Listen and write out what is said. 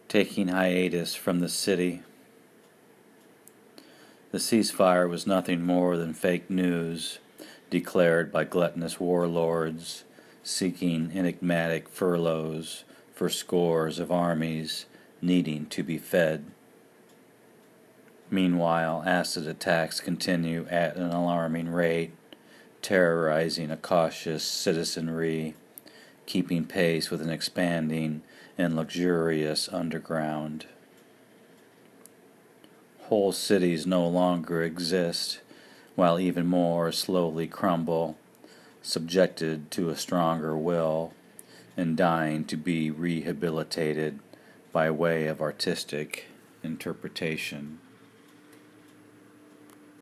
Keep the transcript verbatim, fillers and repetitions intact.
taking hiatus from the city. The ceasefire was nothing more than fake news declared by gluttonous warlords seeking enigmatic furloughs for scores of armies needing to be fed. Meanwhile, acid attacks continue at an alarming rate, terrorizing a cautious citizenry, keeping pace with an expanding and luxurious underground. Whole cities no longer exist, while even more slowly crumble, subjected to a stronger will, and dying to be rehabilitated by way of artistic interpretation.